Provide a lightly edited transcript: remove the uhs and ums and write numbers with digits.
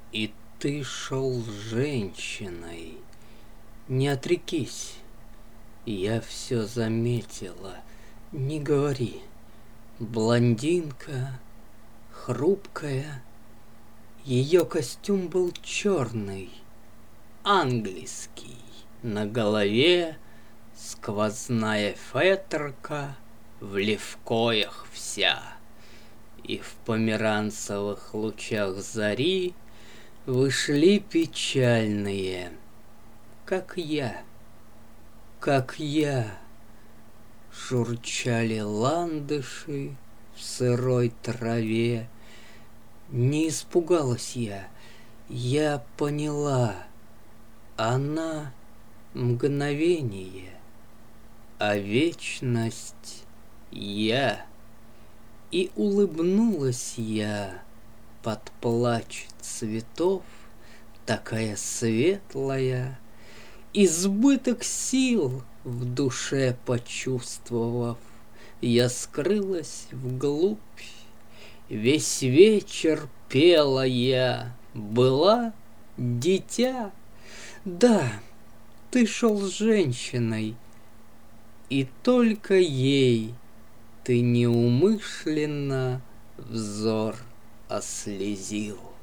И ты шел с женщиной, не отрекись. Я все заметила, не говори. Блондинка, хрупкая, ее костюм был черный, английский. На голове сквозная фетерка, в левкоях вся. И в померанцевых лучах зари вышли печальные, как я, как я. Журчали ландыши в сырой траве. Не испугалась я поняла, она мгновение, а вечность я. И улыбнулась я под плач цветов, такая светлая, избыток сил в душе почувствовав, я скрылась вглубь. Весь вечер пела я, была дитя. Да, ты шел с женщиной, и только ей ты неумышленно взор ослезил.